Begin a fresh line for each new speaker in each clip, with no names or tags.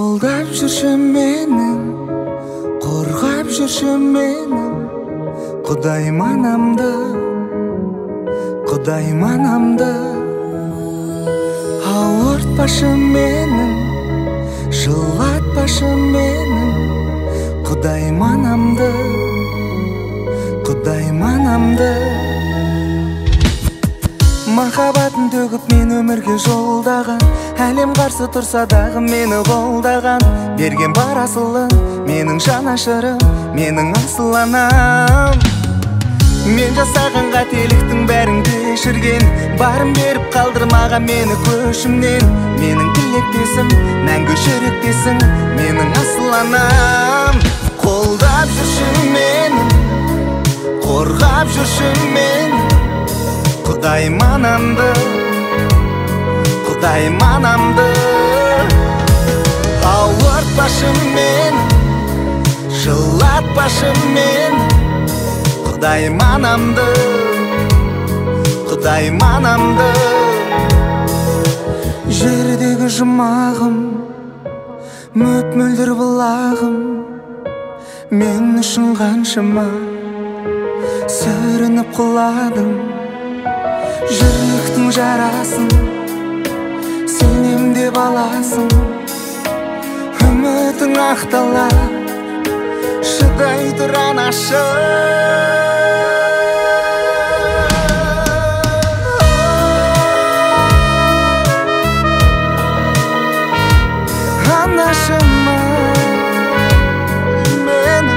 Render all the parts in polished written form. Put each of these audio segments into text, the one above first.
Қолдап жүрші менің, қорғап жүрші менің, Құдайым анамды, Құдайым анамды. Ауыртпашы менің, жылатпашы менің, Құдайым анамды, Құдайым анамды. Махаббатын төгіп мен өмірге жолдаған, әлем қарсы тұрса дағы мені қолдаған, берген бар асылын менің жанашырым, менің асыл анам. Мен жасаған қателіктің бәрін кешірген, барын беріп қалдырмаған мені көшімнен. Менің тілектесім, мәңгі жүректесің, менің асыл анам. Қолдап жүрші мені, қорғап жүрші мені, Құдайым анамды, Құдайым анамды. Ауыртпашы мені, жылатпашы мені, Құдайым анамды, Құдайым анамды. Жердегі жұмағым, мөп-мөлдір бұлағым, мен үшін қаншама сүрініп құладым. Жүректің жарасын сенем деп аласың, үмітің ақтала, шыдай тұр анашым. Анашыма менің,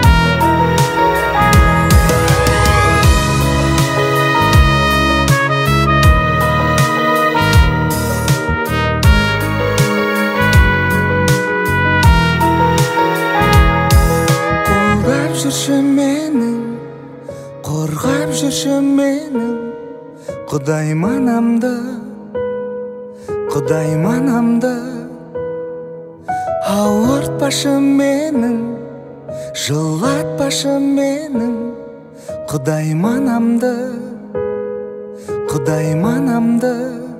қолдап жүрші менің, қорғап жүрші менің, Құдайым анамды, Құдайым анамды. Ауыртпашы менің, жылатпашы менің, Құдайым анамды, Құдайым анамды.